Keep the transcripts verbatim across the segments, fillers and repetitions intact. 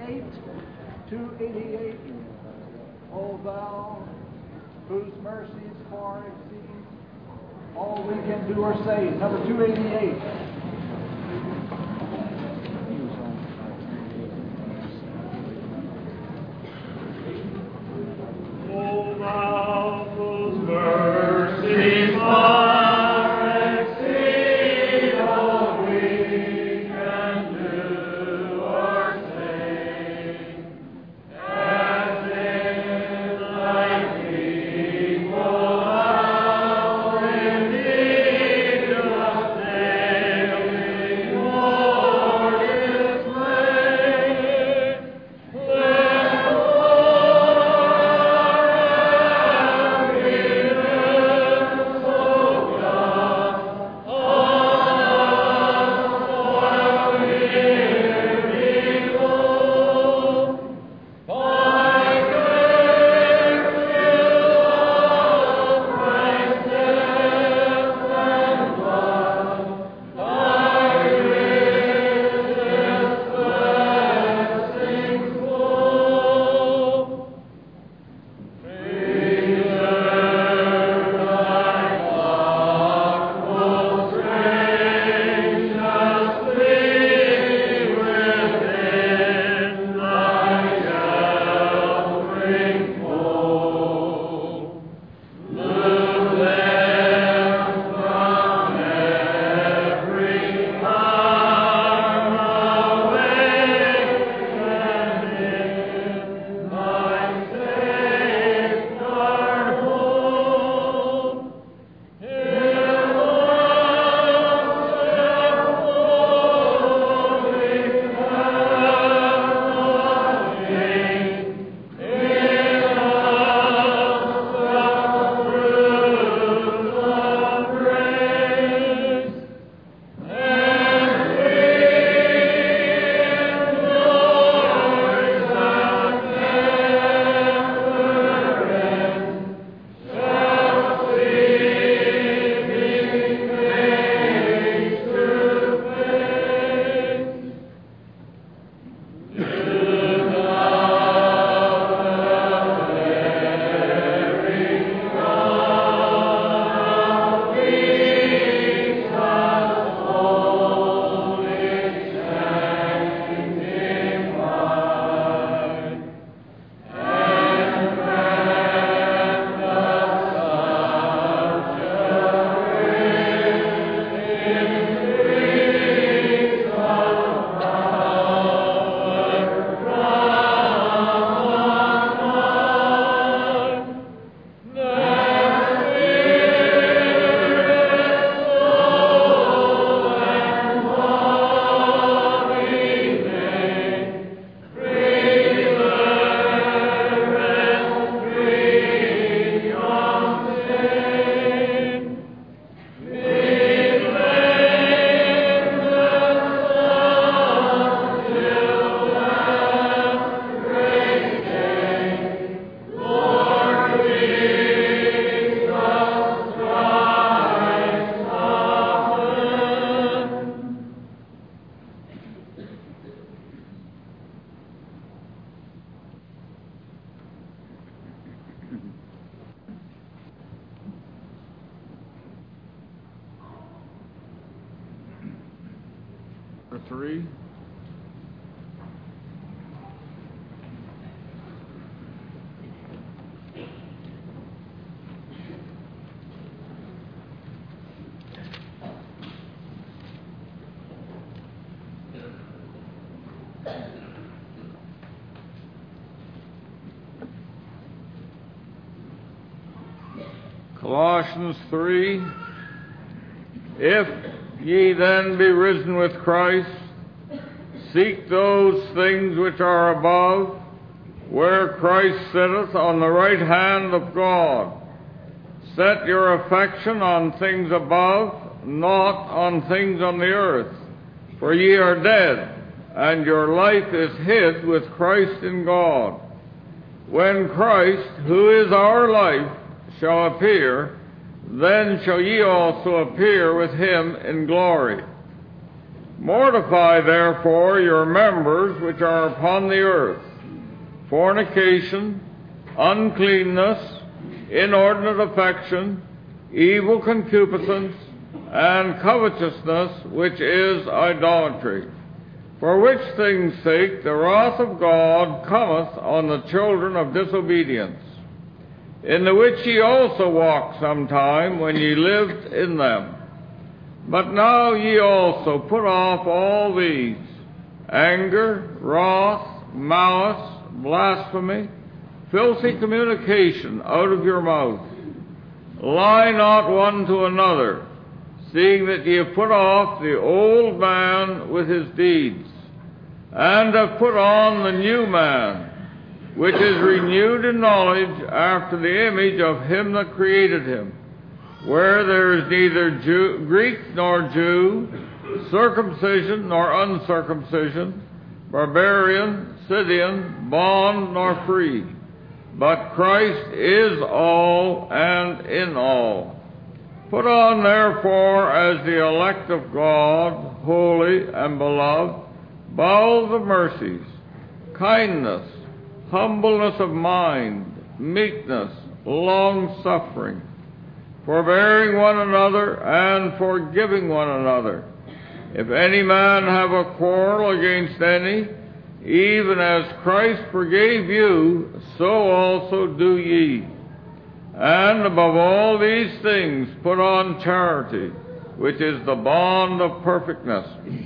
eighty-eight, two eighty-eight. O thou, whose mercies far exceed all we can do or say. Number two eighty-eight. O thou, whose mercies far Three. Colossians three. If ye then be risen with Christ, seek those things which are above, where Christ sitteth on the right hand of God. Set your affection on things above, not on things on the earth. For ye are dead, and your life is hid with Christ in God. When Christ, who is our life, shall appear, then shall ye also appear with him in glory. Mortify therefore your members which are upon the earth, fornication, uncleanness, inordinate affection, evil concupiscence, and covetousness, which is idolatry. For which things' sake the wrath of God cometh on the children of disobedience, in the which ye also walked sometime when ye lived in them. But now ye also put off all these: anger, wrath, malice, blasphemy, filthy communication out of your mouth. Lie not one to another, seeing that ye have put off the old man with his deeds, and have put on the new man, which is renewed in knowledge after the image of him that created him, where there is neither Jew, Greek nor Jew, circumcision nor uncircumcision, barbarian, Scythian, bond nor free, but Christ is all and in all. Put on therefore as the elect of God, holy and beloved, bowels of mercies, kindness, humbleness of mind, meekness, long-suffering, forbearing one another and forgiving one another. If any man have a quarrel against any, even as Christ forgave you, so also do ye. And above all these things put on charity, which is the bond of perfectness.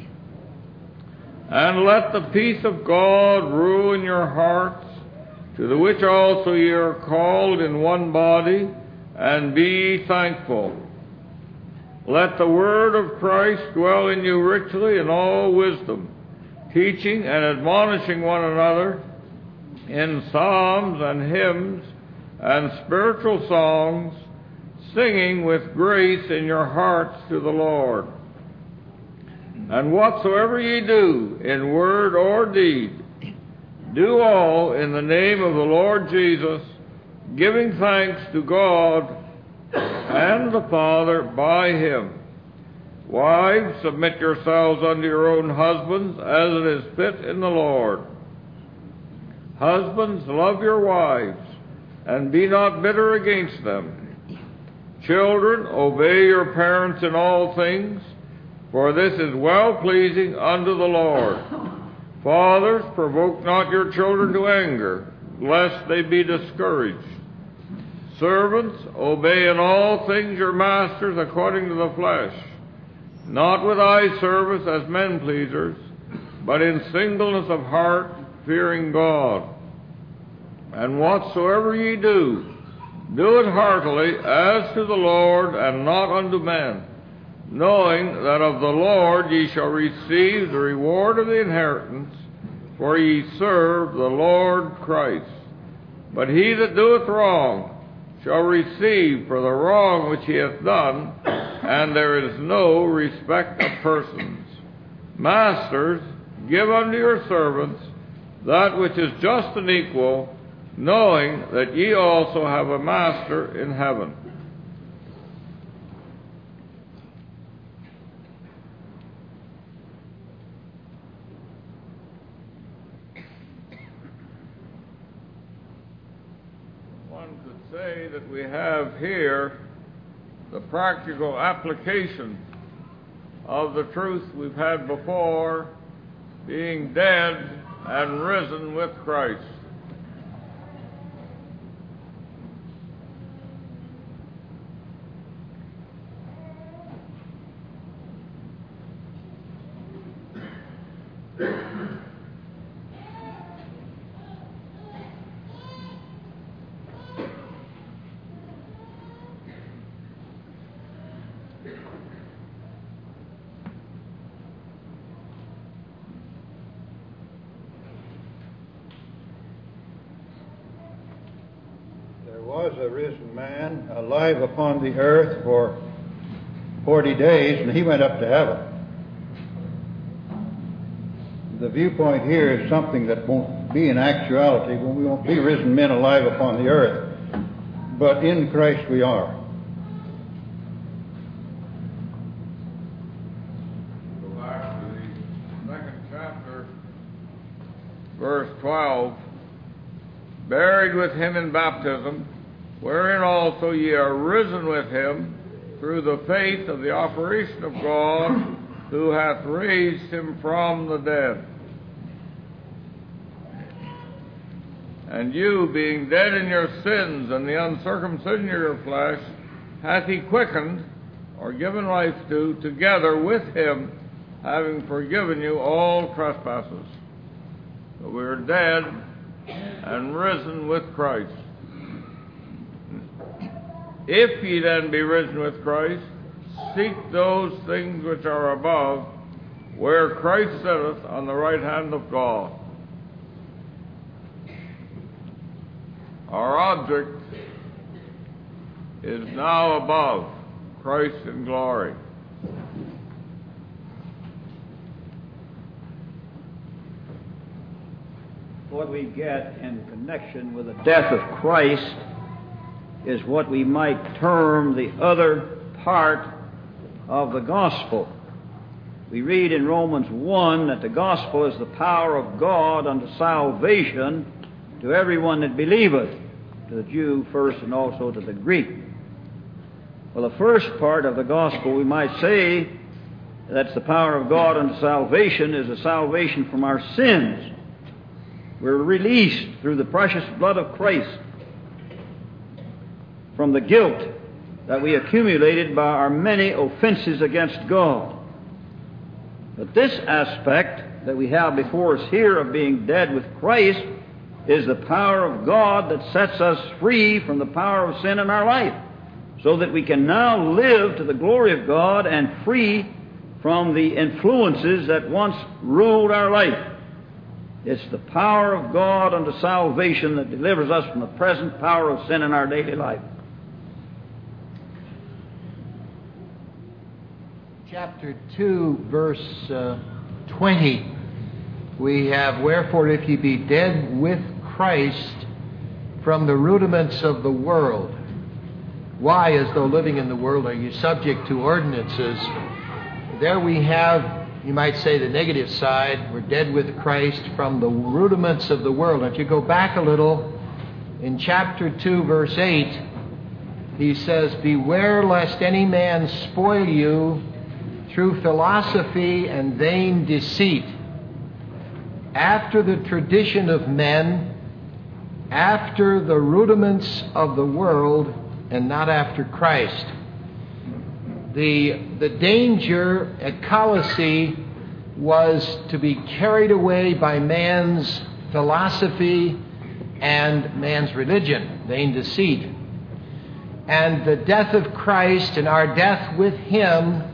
And let the peace of God rule in your hearts, to the which also ye are called in one body, and be ye thankful. Let the word of Christ dwell in you richly in all wisdom, teaching and admonishing one another in psalms and hymns and spiritual songs, singing with grace in your hearts to the Lord. And whatsoever ye do, in word or deed, do all in the name of the Lord Jesus, giving thanks to God and the Father by him. Wives, submit yourselves unto your own husbands, as it is fit in the Lord. Husbands, love your wives, and be not bitter against them. Children, obey your parents in all things, for this is well-pleasing unto the Lord. Fathers, provoke not your children to anger, lest they be discouraged. Servants, obey in all things your masters according to the flesh, not with eye service as men pleasers, but in singleness of heart, fearing God. And whatsoever ye do, do it heartily as to the Lord and not unto men, knowing that of the Lord ye shall receive the reward of the inheritance, for ye serve the Lord Christ. But he that doeth wrong shall receive for the wrong which he hath done, and there is no respect of persons. Masters, give unto your servants that which is just and equal, knowing that ye also have a master in heaven. One could say that we have here the practical application of the truth we've had before, being dead and risen with Christ. Was a risen man alive upon the earth for forty days, and he went up to heaven. The viewpoint here is something that won't be in actuality when we won't be risen men alive upon the earth, but in Christ we are. Go back to the twelve, buried with him in baptism, wherein also ye are risen with him through the faith of the operation of God, who hath raised him from the dead. And you, being dead in your sins and the uncircumcision of your flesh, hath he quickened, or given life to, together with him, having forgiven you all trespasses. So we are dead and risen with Christ. If ye then be risen with Christ, seek those things which are above, where Christ sitteth on the right hand of God. Our object is now above, Christ in glory. What we get in connection with the death of Christ is what we might term the other part of the gospel. We read in Romans one that the gospel is the power of God unto salvation to everyone that believeth, to the Jew first and also to the Greek. Well, the first part of the gospel, we might say, that's the power of God unto salvation, is the salvation from our sins. We're released through the precious blood of Christ from the guilt that we accumulated by our many offenses against God. But this aspect that we have before us here of being dead with Christ is the power of God that sets us free from the power of sin in our life, so that we can now live to the glory of God and free from the influences that once ruled our life. It's the power of God unto salvation that delivers us from the present power of sin in our daily life. Chapter two, verse uh, twenty, we have, "Wherefore if ye be dead with Christ from the rudiments of the world." Why, as though living in the world, are you subject to ordinances? There we have, you might say, the negative side. We're dead with Christ from the rudiments of the world. If you go back a little, in chapter two, verse eight, he says, "Beware lest any man spoil you through philosophy and vain deceit, after the tradition of men, after the rudiments of the world, and not after Christ." The, the danger at Colossae was to be carried away by man's philosophy and man's religion, vain deceit. And the death of Christ and our death with Him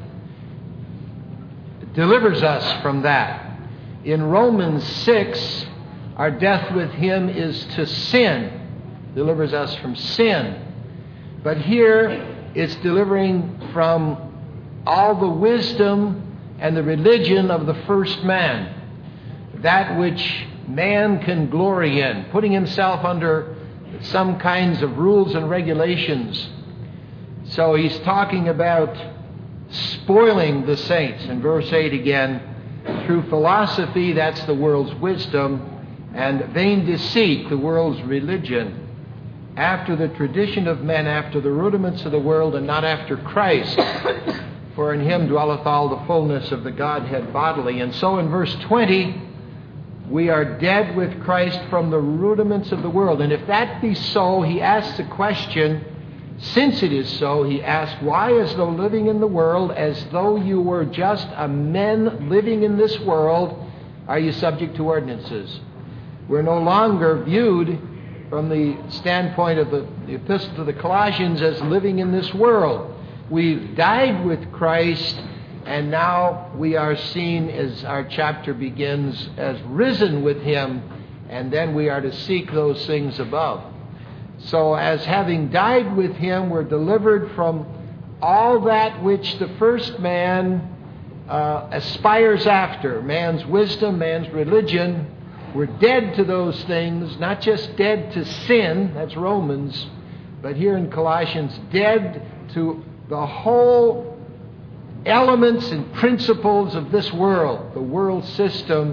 delivers us from that. In Romans six, our death with Him is to sin, delivers us from sin. But here, it's delivering from all the wisdom and the religion of the first man, that which man can glory in, putting himself under some kinds of rules and regulations. So he's talking about spoiling the saints. In verse eight again, through philosophy, that's the world's wisdom, and vain deceit, the world's religion, after the tradition of men, after the rudiments of the world, and not after Christ. For in Him dwelleth all the fullness of the Godhead bodily. And so in verse twenty, we are dead with Christ from the rudiments of the world. And if that be so, he asks the question, since it is so, he asks, why, as though living in the world, as though you were just a men living in this world, are you subject to ordinances? We're no longer viewed from the standpoint of the, the Epistle to the Colossians as living in this world. We've died with Christ, and now we are seen, as our chapter begins, as risen with Him, and then we are to seek those things above. So as having died with Him, we're delivered from all that which the first man uh, aspires after, man's wisdom, man's religion. We're dead to those things, not just dead to sin, that's Romans, but here in Colossians, dead to the whole elements and principles of this world, the world system.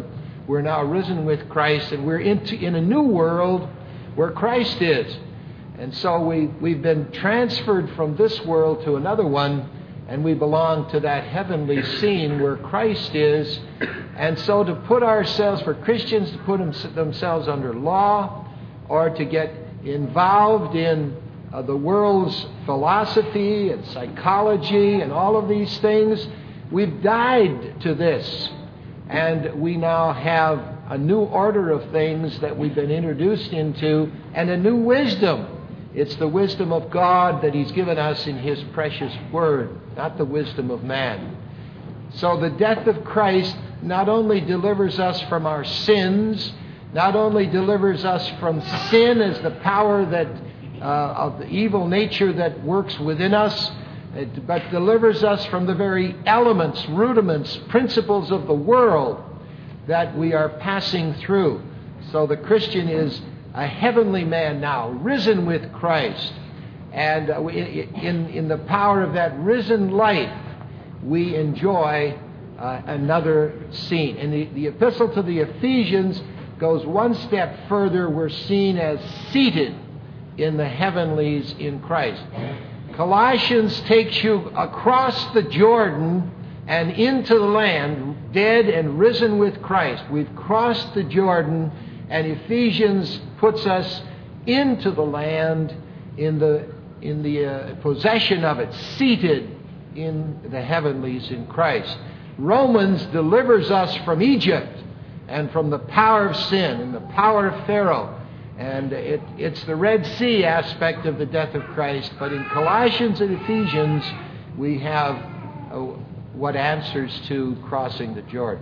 We're now risen with Christ, and we're into, in a new world where Christ is. And so we, we've been transferred from this world to another one, and we belong to that heavenly scene where Christ is. And so to put ourselves, for Christians to put them, themselves under law, or to get involved in uh, the world's philosophy and psychology and all of these things, we've died to this. And we now have a new order of things that we've been introduced into, and a new wisdom. It's the wisdom of God that He's given us in His precious Word, not the wisdom of man. So the death of Christ not only delivers us from our sins, not only delivers us from sin as the power that uh, of the evil nature that works within us, but delivers us from the very elements, rudiments, principles of the world that we are passing through. So the Christian is a heavenly man now, risen with Christ. And uh, in, in the power of that risen life, we enjoy uh, another scene. And the, the epistle to the Ephesians goes one step further. We're seen as seated in the heavenlies in Christ. Colossians takes you across the Jordan and into the land, dead and risen with Christ. We've crossed the Jordan, and Ephesians puts us into the land in the in the uh, possession of it, seated in the heavenlies in Christ. Romans delivers us from Egypt and from the power of sin and the power of Pharaoh. And it, it's the Red Sea aspect of the death of Christ. But in Colossians and Ephesians, we have uh, what answers to crossing the Jordan.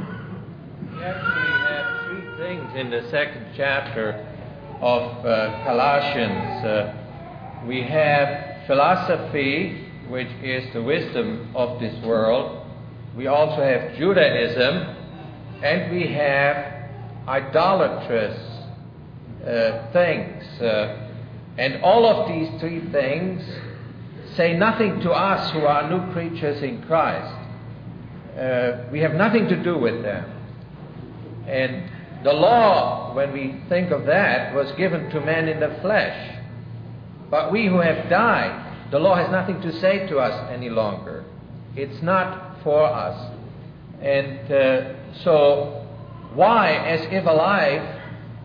We actually have three things in the second chapter of uh, Colossians. Uh, we have philosophy, which is the wisdom of this world. We also have Judaism, and we have idolatrous uh, things. Uh, and all of these three things say nothing to us who are new creatures in Christ. Uh, we have nothing to do with them. And the law, when we think of that, was given to man in the flesh. But we who have died, the law has nothing to say to us any longer. It's not for us. And uh, so, why, as if alive,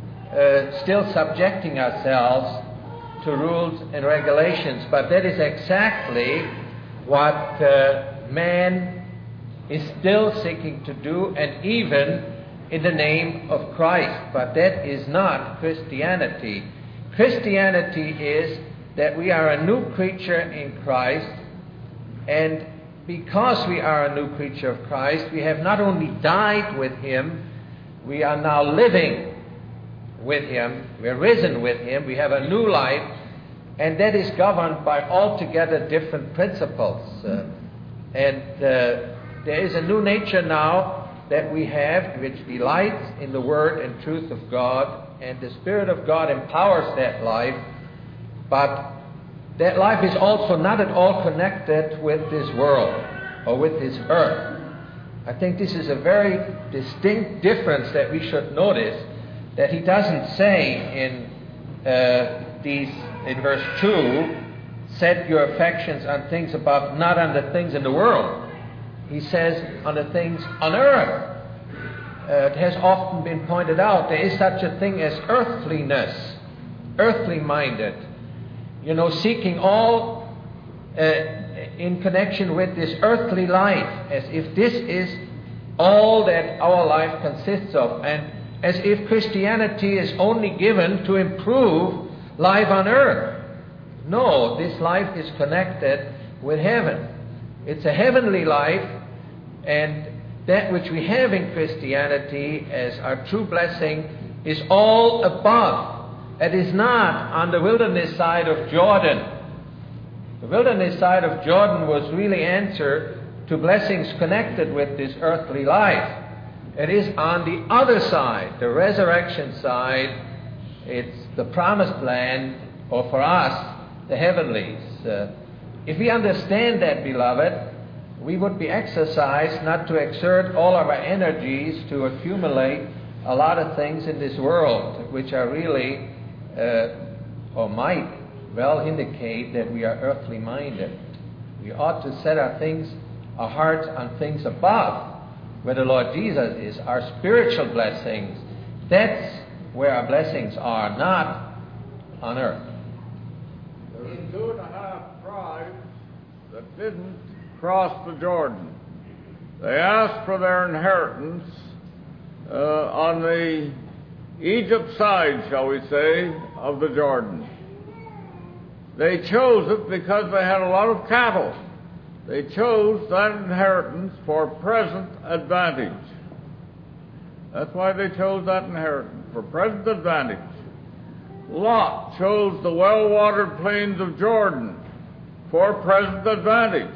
uh, still subjecting ourselves to rules and regulations? But that is exactly what uh, man is still seeking to do, and even in the name of Christ. But that is not Christianity. Christianity is that we are a new creature in Christ, and because we are a new creature of Christ, we have not only died with Him, we are now living with Him, we're risen with Him, we have a new life, and that is governed by altogether different principles. Uh, and uh, there is a new nature now that we have, which delights in the Word and truth of God, and the Spirit of God empowers that life, but that life is also not at all connected with this world or with this earth. I think this is a very distinct difference that we should notice, that he doesn't say in uh, these in verse two, set your affections on things above, not on the things in the world. He says on the things on earth. Uh, it has often been pointed out there is such a thing as earthliness, earthly minded. You know, seeking all uh, in connection with this earthly life, as if this is all that our life consists of, and as if Christianity is only given to improve life on earth. No, this life is connected with heaven. It's a heavenly life, and that which we have in Christianity as our true blessing is all above. It is not on the wilderness side of Jordan. The wilderness side of Jordan was really answer to blessings connected with this earthly life. It is on the other side, the resurrection side. It's the promised land, or for us, the heavenlies. Uh, if we understand that, beloved, we would be exercised not to exert all of our energies to accumulate a lot of things in this world, which are really, uh, or might well indicate that we are earthly minded. We ought to set our things, our hearts on things above, where the Lord Jesus is, our spiritual blessings. That's where our blessings are, not on earth. There were two and a half tribes that didn't cross the Jordan. They asked for their inheritance uh, on the Egypt side, shall we say, of the Jordan. They chose it because they had a lot of cattle. They chose that inheritance for present advantage. That's why they chose that inheritance, for present advantage. Lot chose the well-watered plains of Jordan for present advantage.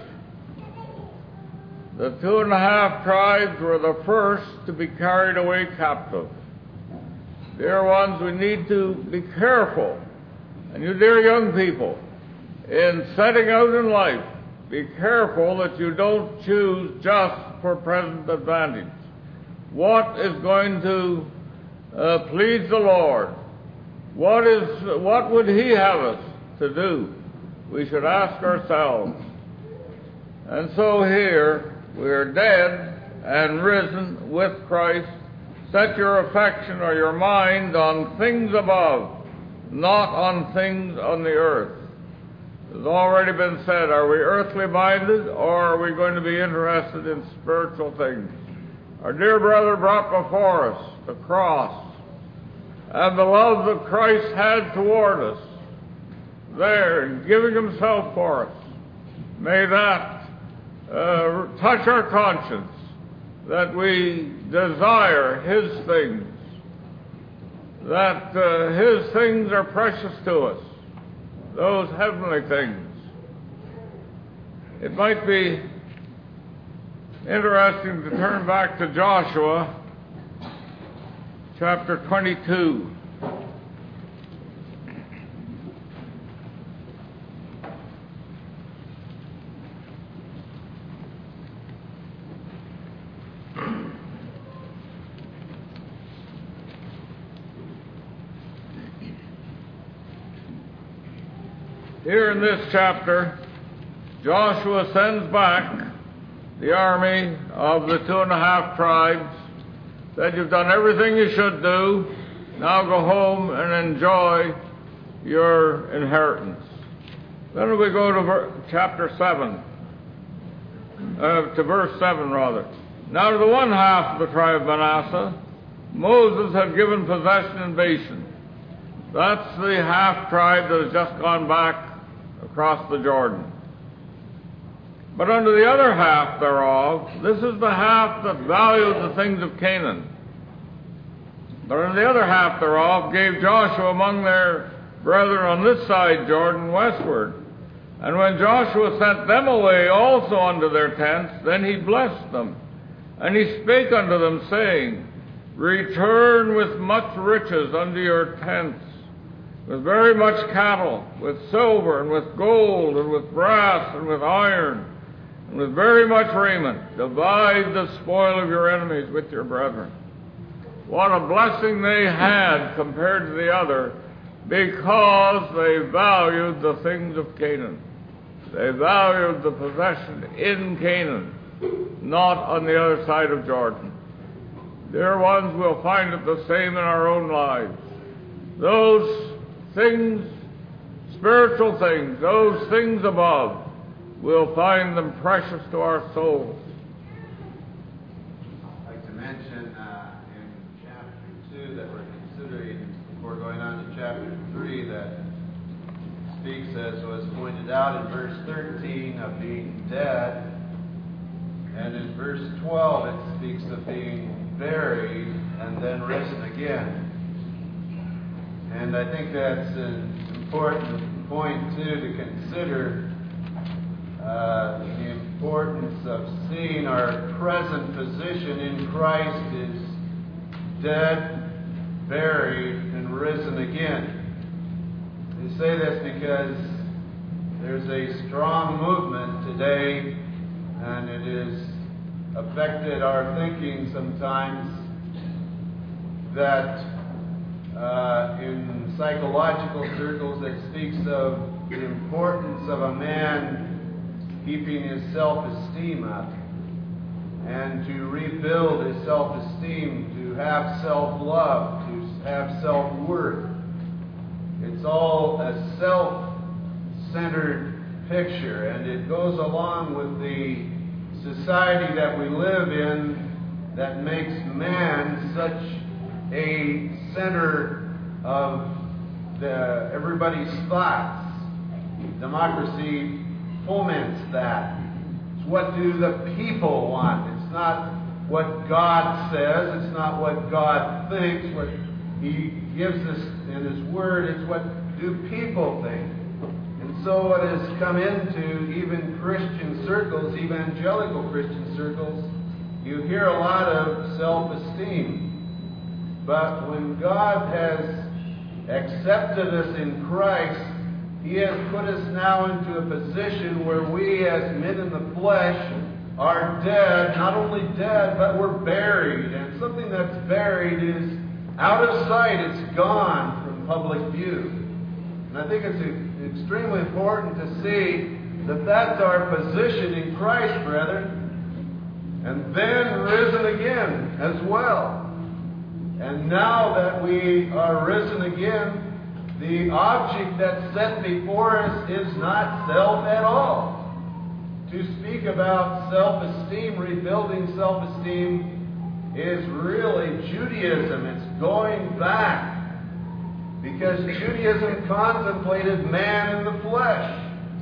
The two and a half tribes were the first to be carried away captive. Dear ones, we need to be careful, and you dear young people, in setting out in life, be careful that you don't choose just for present advantage. What is going to uh, please the Lord? What is, what would He have us to do? We should ask ourselves. And so here, we are dead and risen with Christ. Set your affection or your mind on things above, not on things on the earth. It has already been said, are we earthly minded, or are we going to be interested in spiritual things? Our dear brother brought before us the cross and the love that Christ had toward us there in giving Himself for us. May that uh, touch our conscience, that we desire His things, that uh, His things are precious to us, those heavenly things. It might be interesting to turn back to Joshua chapter twenty-two. Here in this chapter, Joshua sends back the army of the two and a half tribes, said, you've done everything you should do, now go home and enjoy your inheritance. Then we go to ver- chapter seven, uh, to verse seven rather. Now to the one half of the tribe of Manasseh, Moses had given possession in Bashan. That's the half tribe that has just gone back across the Jordan. But unto the other half thereof, this is the half that valued the things of Canaan. But unto the other half thereof gave Joshua among their brethren on this side Jordan westward. And when Joshua sent them away also unto their tents, then he blessed them. And he spake unto them, saying, return with much riches unto your tents, with very much cattle, with silver, and with gold, and with brass, and with iron, and with very much raiment. Divide the spoil of your enemies with your brethren. What a blessing they had compared to the other, because they valued the things of Canaan. They valued the possession in Canaan, not on the other side of Jordan. Dear ones, we'll find it the same in our own lives. Those things, spiritual things, those things above, we'll find them precious to our souls. I'd like to mention uh, in chapter two that we're considering, before going on to chapter three, that speaks, as was pointed out in verse thirteen, of being dead. And in verse twelve, it speaks of being buried and then risen again. And I think that's an important point, too, to consider uh, the importance of seeing our present position in Christ is dead, buried, and risen again. I say this because there's a strong movement today and it has affected our thinking sometimes that uh, in psychological circles it speaks of the importance of a man keeping his self-esteem up and to rebuild his self-esteem, to have self-love, to have self-worth. It's all a self-centered picture, and it goes along with the society that we live in that makes man such a center of the, everybody's thoughts. Democracy foments that. It's what do the people want. It's not what God says. It's not what God thinks. What He gives us in His Word. It's what do people think. And so what has come into even Christian circles, evangelical Christian circles, you hear a lot of self-esteem. But when God has accepted us in Christ, He has put us now into a position where we as men in the flesh are dead, not only dead, but we're buried. And something that's buried is out of sight. It's gone from public view. And I think it's extremely important to see that that's our position in Christ, brethren. And then risen again as well. And now that we are risen again, the object that's set before us is not self at all. To speak about self-esteem, rebuilding self-esteem, is really Judaism. It's going back. Because Judaism contemplated man in the flesh.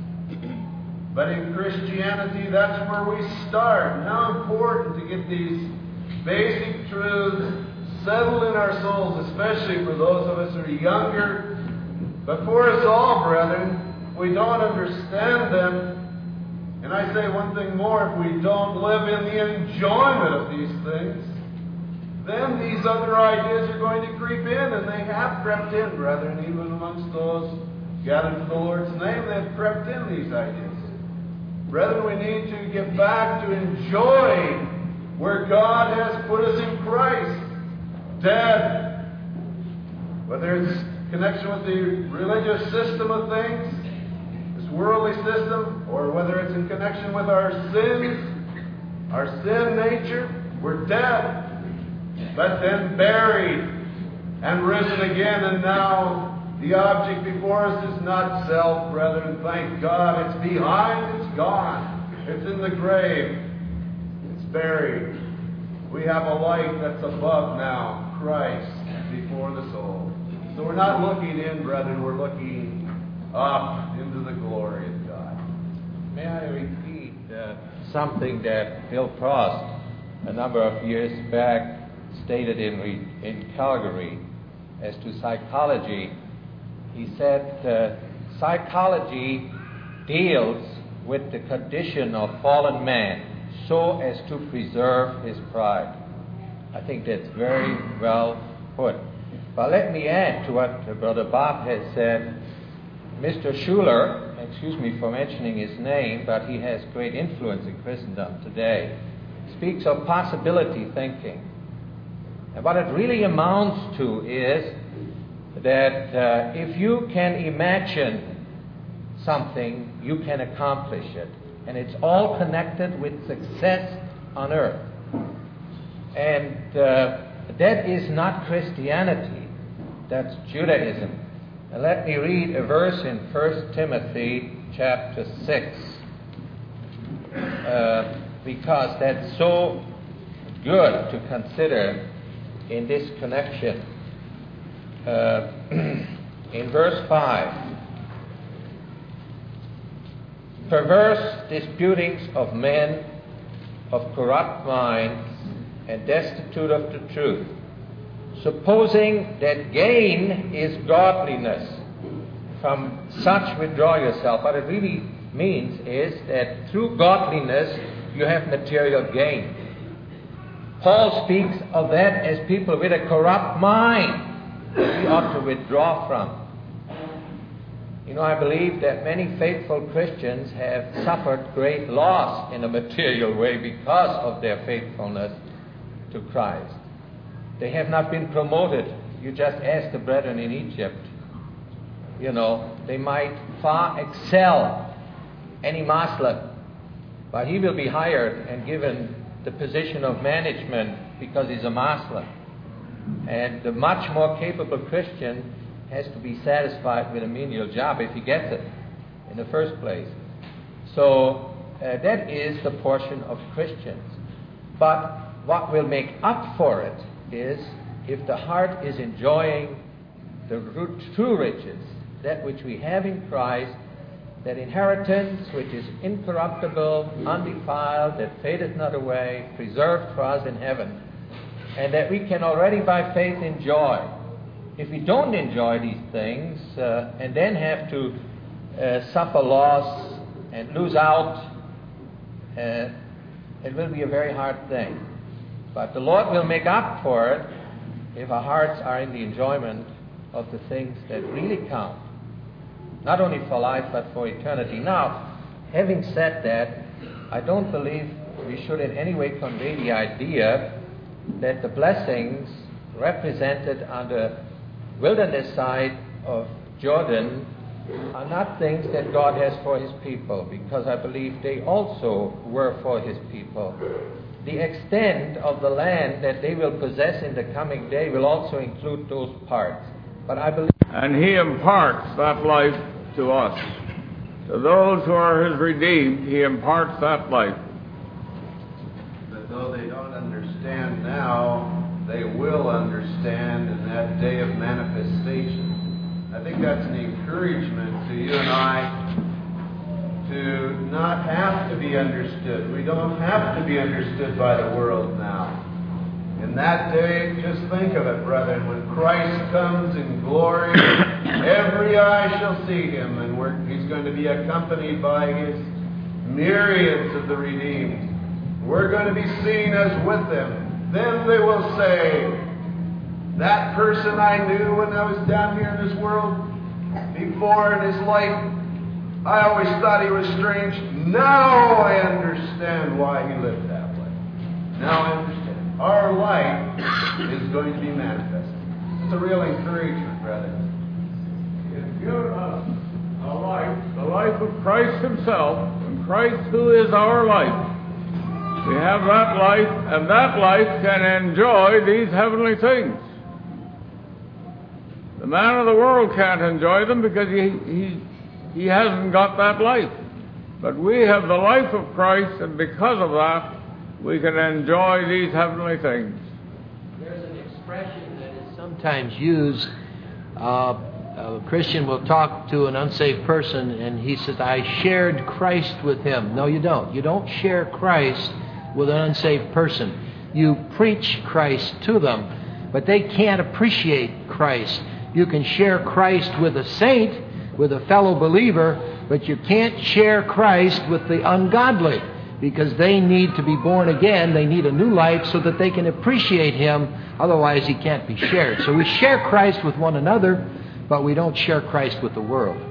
But in Christianity, that's where we start. And how important to get these basic truths settled in our souls, especially for those of us who are younger. But for us all, brethren, if we don't understand them, and I say one thing more, if we don't live in the enjoyment of these things, then these other ideas are going to creep in, and they have crept in, brethren, even amongst those gathered in the Lord's name, they've crept in, these ideas. Brethren, we need to get back to enjoying where God has put us in Christ. Dead. Whether it's connection with the religious system of things, this worldly system, or whether it's in connection with our sins, our sin nature, we're dead. But then buried and risen again, and now the object before us is not self, brethren. Thank God. It's behind, it's gone. It's in the grave. It's buried. We have a light that's above now, Christ, before the soul. So we're not looking in, brethren, we're looking up into the glory of God. May I repeat uh, something that Bill Frost, a number of years back, stated in, in Calgary as to psychology. He said, uh, psychology deals with the condition of fallen man so as to preserve his pride. I think that's very well put. But let me add to what Brother Bob has said. Mister Schuller, excuse me for mentioning his name, but he has great influence in Christendom today, speaks of possibility thinking. And what it really amounts to is that uh, if you can imagine something, you can accomplish it. And it's all connected with success on earth. And uh, that is not Christianity. That's Judaism. And let me read a verse in First Timothy chapter six. Uh, because that's so good to consider in this connection. Uh, in verse five, perverse disputings of men of corrupt minds and destitute of the truth, supposing that gain is godliness. From such withdraw yourself. What it really means is that through godliness you have material gain. Paul speaks of that as people with a corrupt mind that we ought to withdraw from. You know, I believe that many faithful Christians have suffered great loss in a material way because of their faithfulness to Christ. They have not been promoted. You just ask the brethren in Egypt. You know, they might far excel any Muslim, but he will be hired and given the position of management because he's a Muslim. And the much more capable Christian has to be satisfied with a menial job if he gets it in the first place. So uh, that is the portion of Christians. But what will make up for it is if the heart is enjoying the true riches, that which we have in Christ, that inheritance which is incorruptible, undefiled, that fadeth not away, preserved for us in heaven, and that we can already by faith enjoy. If we don't enjoy these things uh, and then have to uh, suffer loss and lose out, uh, it will be a very hard thing. But the Lord will make up for it if our hearts are in the enjoyment of the things that really count, not only for life but for eternity. Now, having said that, I don't believe we should in any way convey the idea that the blessings represented on the wilderness side of Jordan are not things that God has for His people, because I believe they also were for His people. The extent of the land that they will possess in the coming day will also include those parts. But I believe, and He imparts that life to us. To those who are His redeemed, He imparts that life. But though they don't understand now, they will understand in that day of manifestation. I think that's an encouragement to you and I to not have to be understood. We don't have to be understood by the world now. In that day, just think of it, brethren, when Christ comes in glory, every eye shall see Him, and we're, He's going to be accompanied by His myriads of the redeemed. We're going to be seen as with them. Then they will say, that person I knew when I was down here in this world, before in his life, I always thought he was strange. Now I understand why he lived that way. Now I understand. Our life is going to be manifested. It's a real encouragement, brother. It's given us a life, the life of Christ Himself, and Christ who is our life. We have that life, and that life can enjoy these heavenly things. The man of the world can't enjoy them because he, he, he hasn't got that life. But we have the life of Christ, and because of that, we can enjoy these heavenly things. There's an expression that is sometimes used. Uh, a Christian will talk to an unsaved person, and he says, I shared Christ with him. No, you don't. You don't share Christ with an unsaved person. You preach Christ to them, but they can't appreciate Christ. You can share Christ with a saint, with a fellow believer, but you can't share Christ with the ungodly, because they need to be born again. They need a new life so that they can appreciate Him. Otherwise, He can't be shared. So we share Christ with one another, but we don't share Christ with the world.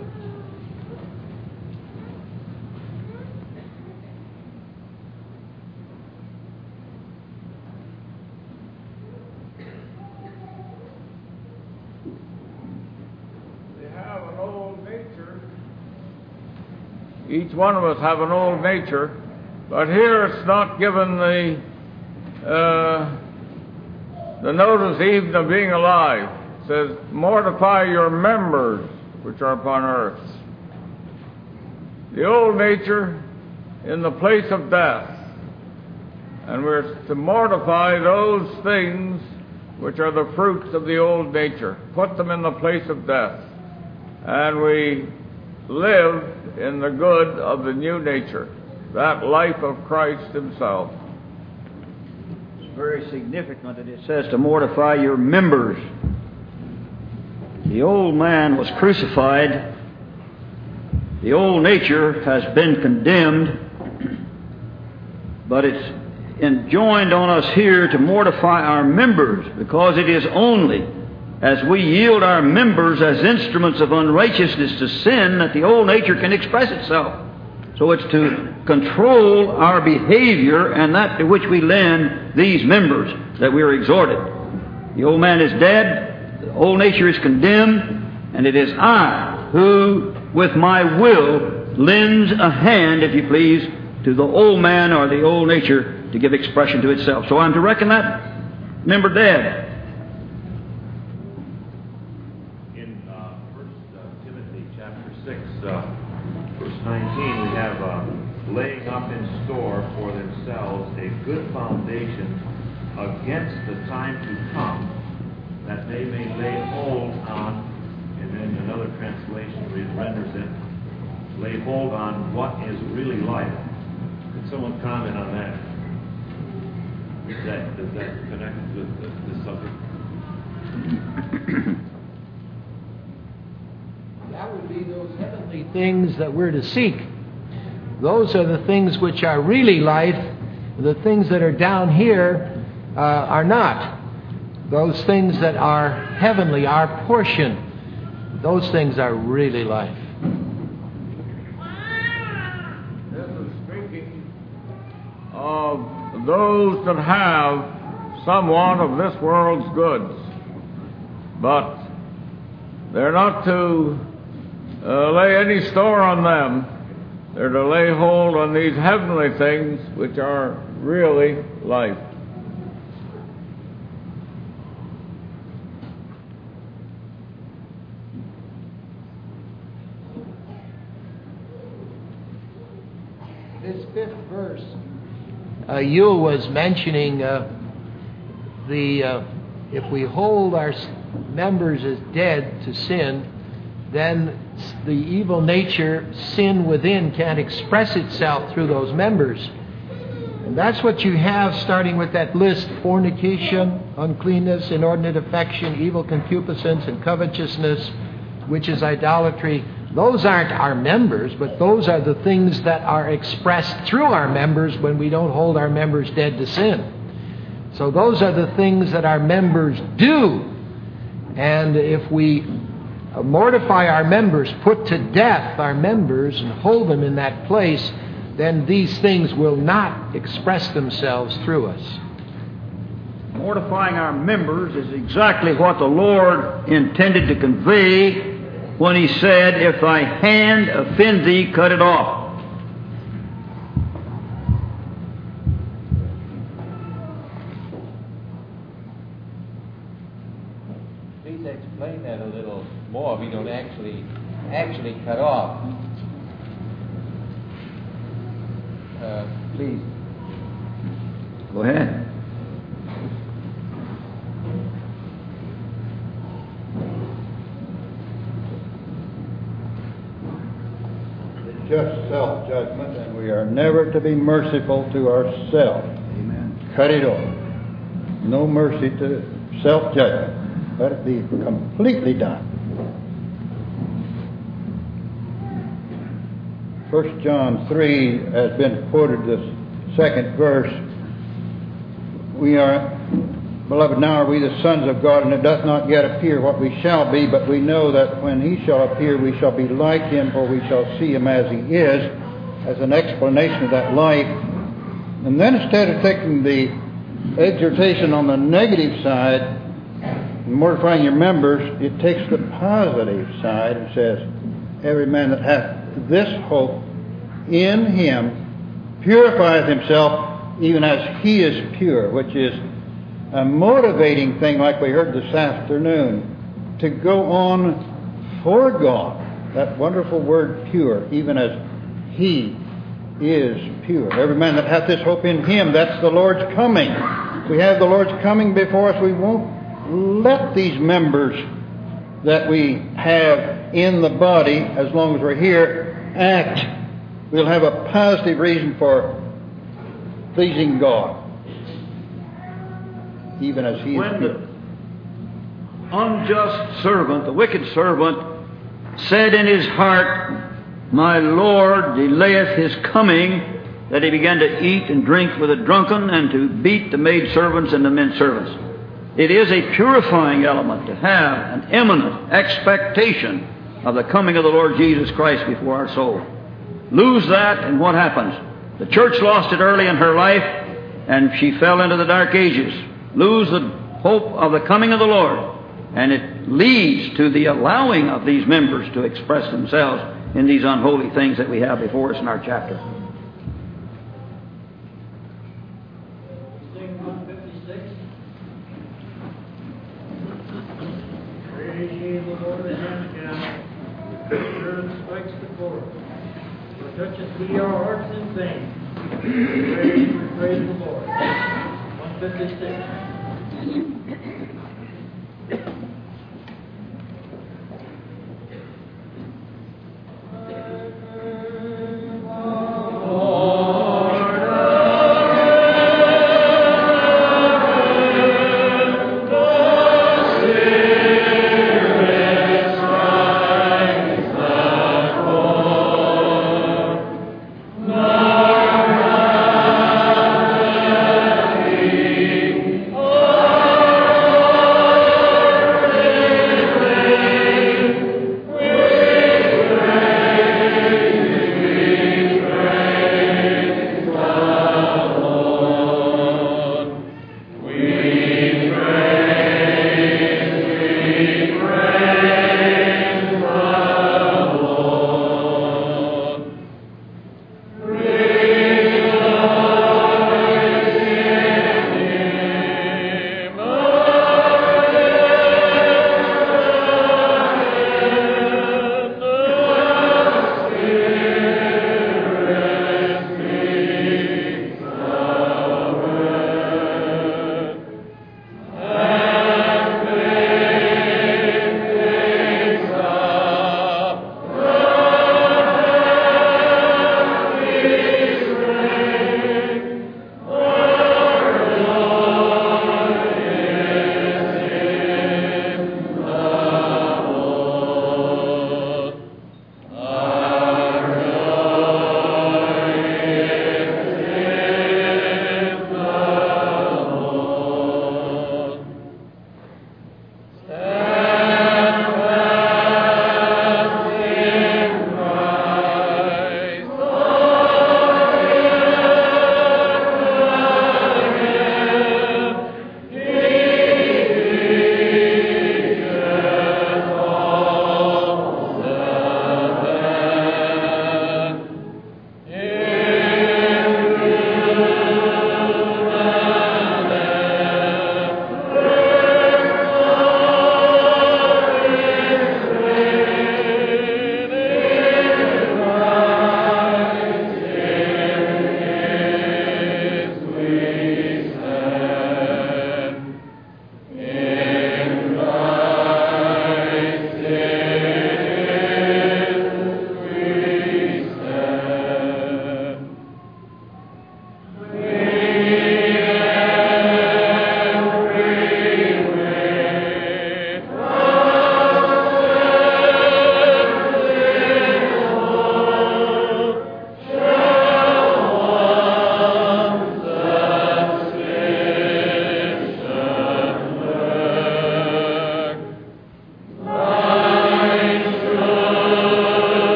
Each one of us have an old nature, but here it's not given the uh, the notice even of being alive. It says, mortify your members which are upon earth. The old nature in the place of death. And we're to mortify those things which are the fruits of the old nature. Put them in the place of death. And we live in the good of the new nature, that life of Christ Himself. It's very significant that it says to mortify your members. The old man was crucified. The old nature has been condemned, but it's enjoined on us here to mortify our members, because it is only as we yield our members as instruments of unrighteousness to sin, that the old nature can express itself. So it's to control our behavior and that to which we lend these members that we are exhorted. The old man is dead, the old nature is condemned, and it is I who, with my will, lends a hand, if you please, to the old man or the old nature to give expression to itself. So I'm to reckon that member dead. In uh, First uh, Timothy chapter six, uh, verse nineteen, we have uh, laying up in store for themselves a good foundation against the time to come, that they may lay hold on, and then another translation renders it, lay hold on what is really life. Could someone comment on that? Is that does that connect with the, this subject? That would be those heavenly things that we're to seek. Those are the things which are really life. The things that are down here uh, are not. Those things that are heavenly, our portion, those things are really life. This is speaking of those that have somewhat of this world's goods, but they're not to uh, lay any store on them. They're to lay hold on these heavenly things which are really life. This fifth verse, uh, Yule was mentioning uh, the uh, if we hold our members as dead to sin, then the evil nature, sin within, can't express itself through those members. And that's what you have starting with that list: fornication, uncleanness, inordinate affection, evil concupiscence, and covetousness, which is idolatry. Those aren't our members, but those are the things that are expressed through our members when we don't hold our members dead to sin. So those are the things that our members do. And if we mortify our members, put to death our members, and hold them in that place, then these things will not express themselves through us. Mortifying our members is exactly what the Lord intended to convey when He said, "If thy hand offend thee, cut it off." Please explain that a little more. We don't actually actually cut off. Uh, please. Go ahead. Just self-judgment, and we are never to be merciful to ourselves. Amen. Cut it off. No mercy to self-judgment. Let it be completely done. First John three has been quoted, this second verse. We are, beloved, now are we the sons of God, and it doth not yet appear what we shall be, but we know that when He shall appear, we shall be like Him, for we shall see Him as He is, as an explanation of that life. And then instead of taking the exhortation on the negative side, and mortifying your members, it takes the positive side and says, every man that hath this hope in Him purifieth himself even as He is pure, which is a motivating thing, like we heard this afternoon, to go on for God. That wonderful word, pure, even as He is pure. Every man that hath this hope in Him, that's the Lord's coming. We have the Lord's coming before us. We won't let these members that we have in the body, as long as we're here, act. We'll have a positive reason for pleasing God, even as He When is the pure. unjust servant, the wicked servant, said in his heart, "My Lord delayeth His coming," that he began to eat and drink with the drunken and to beat the maidservants and the men servants. It is a purifying element to have an imminent expectation of the coming of the Lord Jesus Christ before our soul. Lose that, and what happens? The church lost it early in her life, and she fell into the dark ages. Lose the hope of the coming of the Lord, and it leads to the allowing of these members to express themselves in these unholy things that we have before us in our chapter. Sing one fifty-six. Praise ye the Lord again, again. The earth strikes the chord. For toucheth he our hearts in vain. Praise, praise the Lord. one fifty-six.